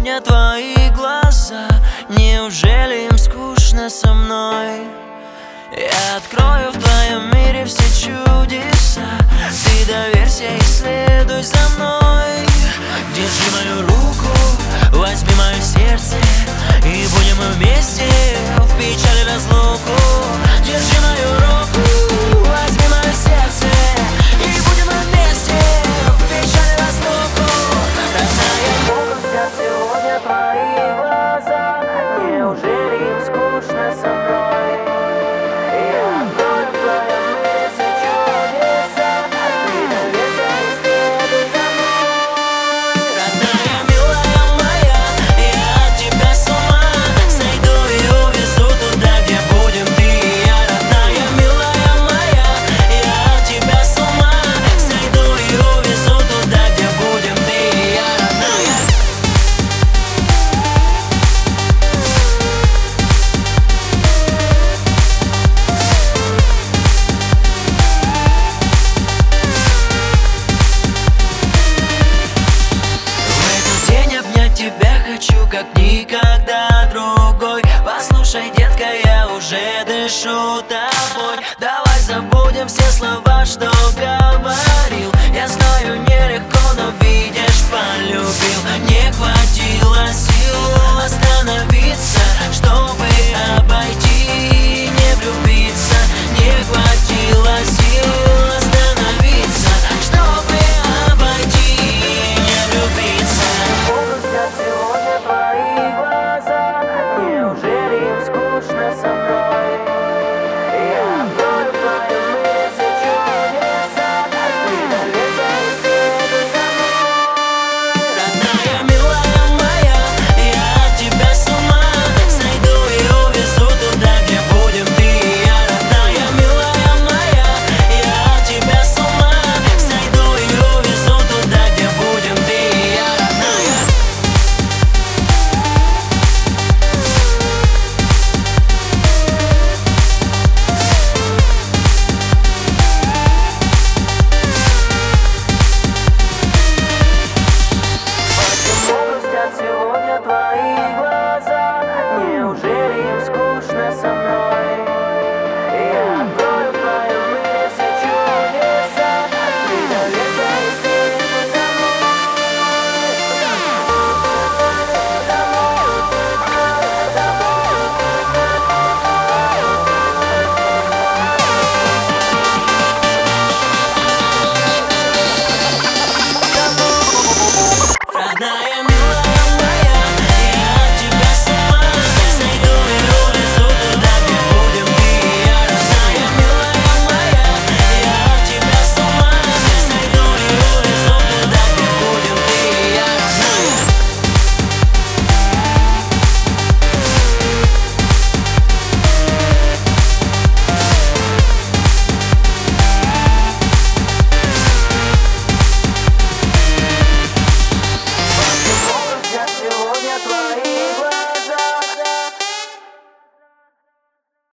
сегодня твои глаза? Неужели им скучно со мной? Я открою в твоем мире все чудеса. Ты доверься и следуй за мной. Держи мою руку, возьми мое сердце, и будем мы вместе в печали разлуку. Держи мою руку, возьми мое сердце, и будем мы вместе в печали разлуку. Родная, я сегодня твои глаза. Неужели им скучно со мной? Я открою в твоем мире все чудеса. Ты доверься и следуй за мной. Родная, милая моя, я от тебя с ума сойду и увезу туда, где будем ты и я. Родная, милая моя, я от тебя с ума сойду и увезу туда, где будем ты и я. Родная. Тебя хочу как никогда другой. Послушай, детка, я уже дышу тобой. Давай забудем все слова, что говорил. Я знаю, нелегко, но видишь, полюбил. Не хватило сил остановиться, что